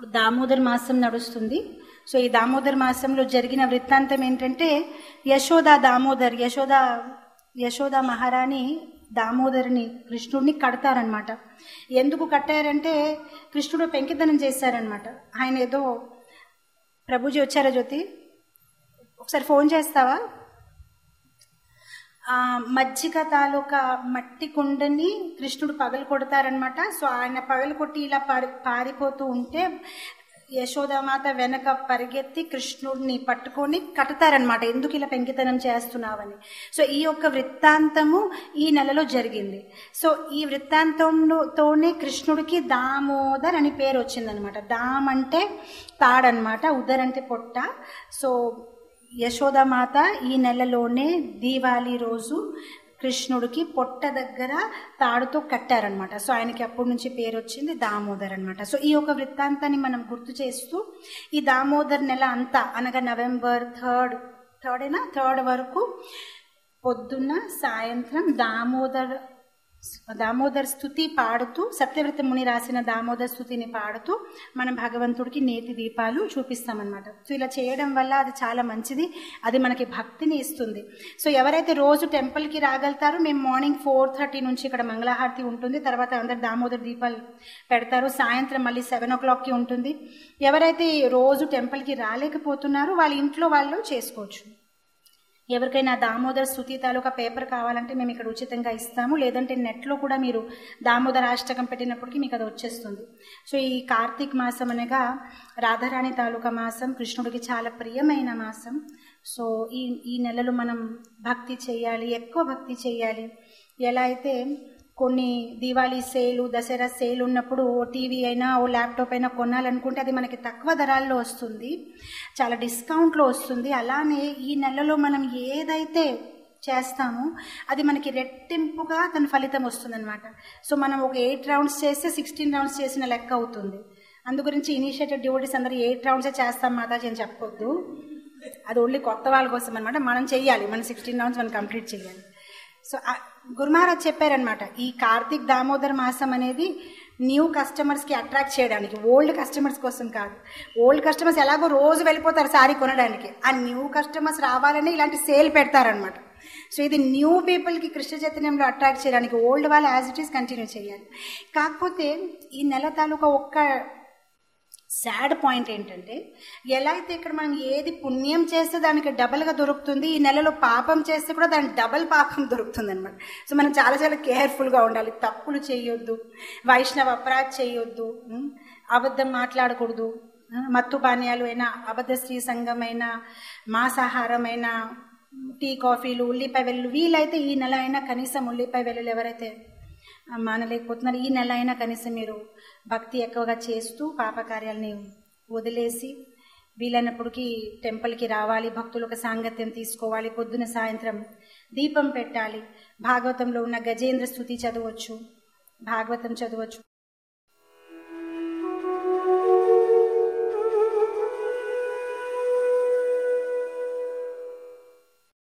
దామోదర్ మాసం నడుస్తుంది. సో ఈ దామోదర్ మాసంలో జరిగిన వృత్తాంతం ఏంటంటే, యశోద మహారాణి దామోదరుని కృష్ణుడిని కడతారనమాట. ఎందుకు కట్టారంటే కృష్ణుడు పెంకితనం చేశారనమాట. ఆయన ఏదో, ప్రభుజీ వచ్చారా జ్యోతి, ఒకసారి ఫోన్ చేస్తావా, మజ్జిగ తాలూకా మట్టి కుండని కృష్ణుడు పగలు కొడతారనమాట. సో ఆయన పగలు కొట్టి ఇలా పారిపోతూ ఉంటే యశోదామాత వెనక పరిగెత్తి కృష్ణుడిని పట్టుకొని కట్టుతారనమాట, ఎందుకు ఇలా పెంకితనం చేస్తున్నావని. సో ఈ యొక్క వృత్తాంతము ఈ నెలలో జరిగింది. సో ఈ వృత్తాంతంతోనే కృష్ణుడికి దామోదర్ అని పేరు వచ్చిందనమాట. దామ్ అంటే తాడనమాట, ఉదర్ అంటే పొట్ట. సో యశోదామాత ఈ నెలలోనే దీవాళీ రోజు కృష్ణుడికి పొట్ట దగ్గర తాడుతో కట్టారనమాట. సో ఆయనకి అప్పటి నుంచి పేరు వచ్చింది దామోదర్ అనమాట. సో ఈ యొక్క వృత్తాంతాన్ని మనం గుర్తు చేస్తూ ఈ దామోదర్ నెల అంతా, అనగా నవంబర్ 3rd వరకు పొద్దున్న సాయంత్రం దామోదర్ స్తుతి పాడుతూ, సత్యవ్రత ముని రాసిన దామోదర్ స్తుతిని పాడుతూ మనం భగవంతుడికి నేతి దీపాలు చూపిస్తామన్నమాట. సో ఇలా చేయడం వల్ల అది చాలా మంచిది, అది మనకి భక్తిని ఇస్తుంది. సో ఎవరైతే రోజు టెంపుల్కి రాగలుగుతారో, మేము మార్నింగ్ 4:30 నుంచి ఇక్కడ మంగళహారతి ఉంటుంది, తర్వాత అందరు దామోదర్ దీపాలు పెడతారు, సాయంత్రం మళ్ళీ 7 o'clockకి ఉంటుంది. ఎవరైతే రోజు టెంపుల్కి రాలేకపోతున్నారో వాళ్ళ ఇంట్లో వాళ్ళు చేసుకోవచ్చు. ఎవరికైనా దామోదర్ స్తుతి తాలూకా పేపర్ కావాలంటే మేము ఇక్కడ ఉచితంగా ఇస్తాము, లేదంటే నెట్లో కూడా మీరు దామోదర్ అష్టకం పెట్టినప్పటికీ మీకు అది వచ్చేస్తుంది. సో ఈ కార్తీక మాసం అనగా రాధారాణి తాలూకా మాసం, కృష్ణుడికి చాలా ప్రియమైన మాసం. సో ఈ నెలలో మనం భక్తి చేయాలి, ఎక్కువ భక్తి చేయాలి. ఎలా అయితే కొన్ని దీవాళీ సేలు, దసరా సేల్ ఉన్నప్పుడు ఓ టీవీ అయినా ఓ ల్యాప్టాప్ అయినా కొనాలనుకుంటే అది మనకి తక్కువ ధరాల్లో వస్తుంది, చాలా డిస్కౌంట్లో వస్తుంది. అలానే ఈ నెలలో మనం ఏదైతే చేస్తామో అది మనకి రెట్టింపుగా దాని ఫలితం వస్తుందన్నమాట. సో మనం ఒక 8 రౌండ్స్ చేస్తే 16 రౌండ్స్ చేసిన లెక్క అవుతుంది. అందు గురించి ఇనిషియేటివ్ డివోటీస్ అందరూ 8 రౌండ్సే చేస్తాం మాతాజీ అని చెప్పొద్దు, అది ఓన్లీ కొత్త వాళ్ళ కోసం అనమాట. మనం చెయ్యాలి, మనం 16 రౌండ్స్ మనం కంప్లీట్ చేయాలి. సో గురుమహారాజ్ చెప్పారనమాట, ఈ కార్తీక్ దామోదర్ మాసం అనేది న్యూ కస్టమర్స్కి అట్రాక్ట్ చేయడానికి, ఓల్డ్ కస్టమర్స్ కోసం కాదు. ఓల్డ్ కస్టమర్స్ ఎలాగో రోజు వెళ్ళిపోతారు సారీ కొనడానికి, ఆ న్యూ కస్టమర్స్ రావాలని ఇలాంటి సేల్ పెడతారనమాట. సో ఇది న్యూ పీపుల్కి కృష్ణ చైతన్యంలో అట్రాక్ట్ చేయడానికి, ఓల్డ్ వాళ్ళు యాజ్ ఇట్ ఈస్ కంటిన్యూ చేయాలి. కాకపోతే ఈ నెల తాలూకా ఒక్క సాడ్ పాయింట్ ఏంటంటే, ఎలా అయితే ఇక్కడ మనం ఏది పుణ్యం చేస్తే దానికి డబల్గా దొరుకుతుంది, ఈ నెలలో పాపం చేస్తే కూడా దానికి డబల్ పాపం దొరుకుతుంది అనమాట. సో మనం చాలా చాలా కేర్ఫుల్గా ఉండాలి, తప్పులు చేయొద్దు, వైష్ణవ అపరాధ చేయొద్దు, అబద్ధం మాట్లాడకూడదు, మత్తు పానీయాలు అయినా, అబద్ధ స్త్రీ సంఘమైన, మాంసాహారమైన, టీ కాఫీలు, ఉల్లిపాయ వెల్లుల్లి, వీలైతే ఈ నెల అయినా కనీసం ఉల్లిపాయ వెల్లుల్లి ఎవరైతే మానలేకపోతున్నారు, ఈ నెల అయినా కనీసం మీరు భక్తి ఎక్కువగా చేస్తూ పాపకార్యాలని వదిలేసి వీలైనప్పటికీ టెంపుల్కి రావాలి, భక్తులకు సాంగత్యం తీసుకోవాలి, పొద్దున సాయంత్రం దీపం పెట్టాలి, భాగవతంలో ఉన్న గజేంద్ర స్తుతి చదవచ్చు, భాగవతం చదవచ్చు.